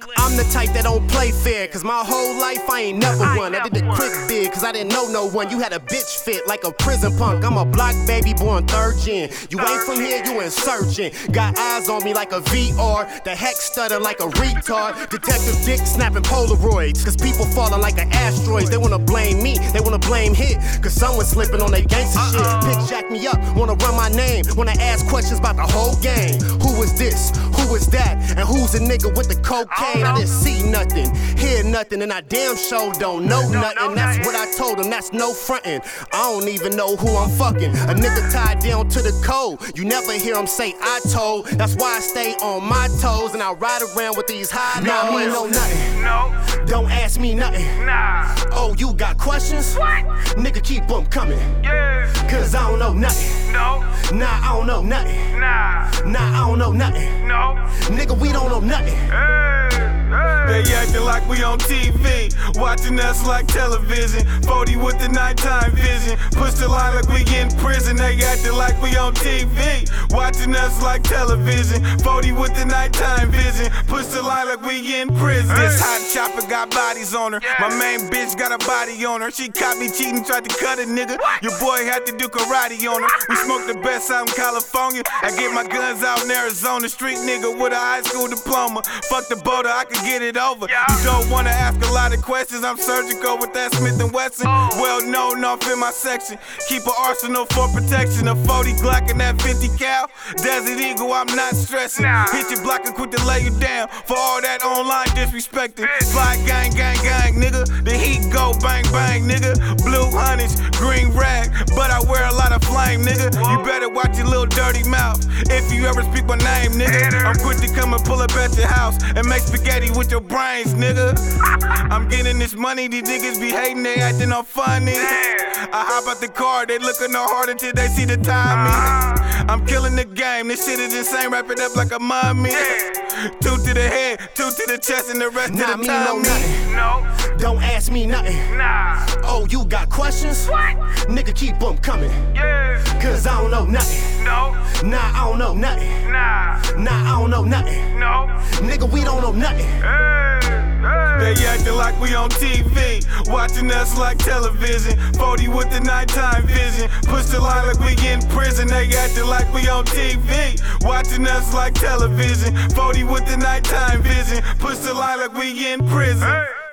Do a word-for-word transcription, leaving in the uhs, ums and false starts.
I'm the type that don't play fair, cause my whole life I ain't never won. I did the quick bid, cause I didn't know no one. You had a bitch fit like a prison punk. I'm a block baby born third gen. You ain't from here, you insurgent. Got eyes on me like a V R. The heck stutter like a retard. Detective Dick snapping Polaroids, cause people falling like an asteroid. They wanna blame me, they wanna blame hit, cause someone's slipping on they gangster shit. Bitch jack me up, wanna run my name, wanna ask questions about the whole game. Who is this? Who is that? And who's the nigga with the cocaine? I didn't see nothing, hear nothing, and I damn sure don't know nothing. That's what I told him, that's no frontin'. I don't even know who I'm fucking. A nigga tied down to the code, you never hear him say I told. That's why I stay on my toes and I ride around with these high notes. No, I ain't know nothing. No. Don't ask me nothing. Nah. Oh, you got questions? What? Nigga, keep them coming. Yeah. Cause I don't know nothing. No. Nah, I don't know nothing. Nah. Nah, I don't know nothing. No. Nigga, we don't know nothing. Hey. They acting like we on T V, watching us like television. forty with the nighttime vision, push the line like we in prison. They acting like we on T V, watching us like television. forty with the nighttime vision, push the line like we in prison. This hot chopper got bodies on her. My main bitch got a body on her. She caught me cheating, tried to cut a nigga. Your boy had to do karate on her. We smoke the best out in California. I get my guns out in Arizona. Street nigga with a high school diploma. Fuck the boater, I could get it over. You don't wanna ask a lot of questions. I'm surgical with that Smith and Wesson. Well known off in my section. Keep an arsenal for protection. A forty Glock and that fifty cal. Desert Eagle, I'm not stressing. Hit your block and quick to lay you down for all that online disrespecting. Fly gang, gang, gang, nigga. The heat go bang, bang, nigga. Blue honeys, green rag, but I wear a lot of flame, nigga. You better watch your little dirty mouth if you ever speak my name, nigga. I'm quick to come and pull up at your house and make spaghetti with your brains, nigga. I'm getting this money, these niggas be hating, they acting all funny. I hop out the car, they looking no hard until they see the timing. I'm killing the game, this shit is insane, wrap it up like a mummy. Two to the head, two to the chest, and the rest Nah, of me the time. know nothing. No. Don't ask me nothing. Nah. Oh, you got questions? What? Nigga, keep them coming. Yeah. Cause I don't know nothing. No. Nah, I don't know nothing. Nah. Nah, I don't know nothing. No. Nigga, we don't know nothing. Hey. Hey. They acting like we on T V, watching us like television. forty with the nighttime vision, push the line like we in prison. They acting like we on T V, watching us like television. forty with the nighttime vision, push the line like we in prison. Hey.